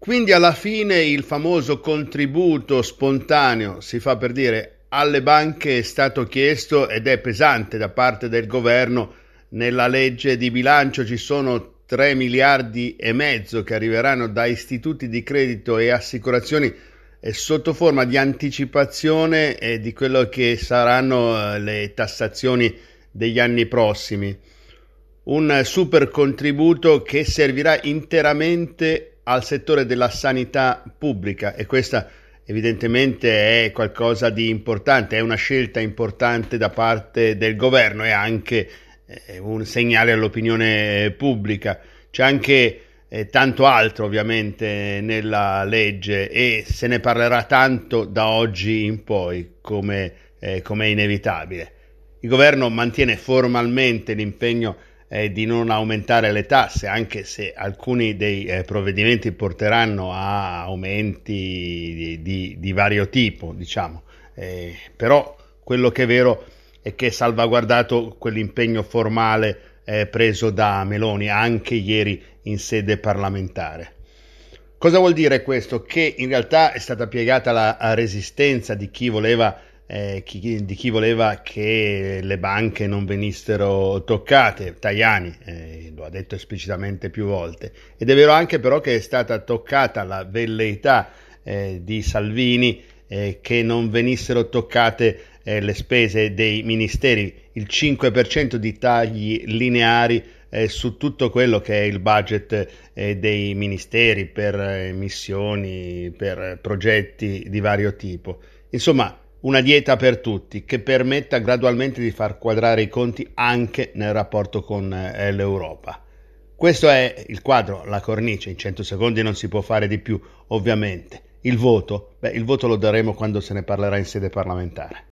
Quindi alla fine il famoso contributo spontaneo, si fa per dire, alle banche è stato chiesto ed è pesante da parte del governo. Nella legge di bilancio ci sono 3 miliardi e mezzo che arriveranno da istituti di credito e assicurazioni sotto forma di anticipazione di quello che saranno le tassazioni degli anni prossimi. Un super contributo che servirà interamente al settore della sanità pubblica, e questa evidentemente è qualcosa di importante, è una scelta importante da parte del governo e anche un segnale all'opinione pubblica. C'è anche tanto altro ovviamente nella legge e se ne parlerà tanto da oggi in poi, come è inevitabile. Il governo mantiene formalmente l'impegno di non aumentare le tasse, anche se alcuni dei provvedimenti porteranno a aumenti di vario tipo, diciamo. Però quello che è vero è che è salvaguardato quell'impegno formale preso da Meloni anche ieri in sede parlamentare. Cosa vuol dire questo? Che in realtà è stata piegata la resistenza di chi voleva che le banche non venissero toccate. Tajani lo ha detto esplicitamente più volte, ed è vero anche però che è stata toccata la velleità di Salvini che non venissero toccate le spese dei ministeri, il 5% di tagli lineari su tutto quello che è il budget dei ministeri per missioni, per progetti di vario tipo. Insomma, una dieta per tutti che permetta gradualmente di far quadrare i conti anche nel rapporto con l'Europa. Questo è il quadro, la cornice. In 100 secondi non si può fare di più, ovviamente. Il voto lo daremo quando se ne parlerà in sede parlamentare.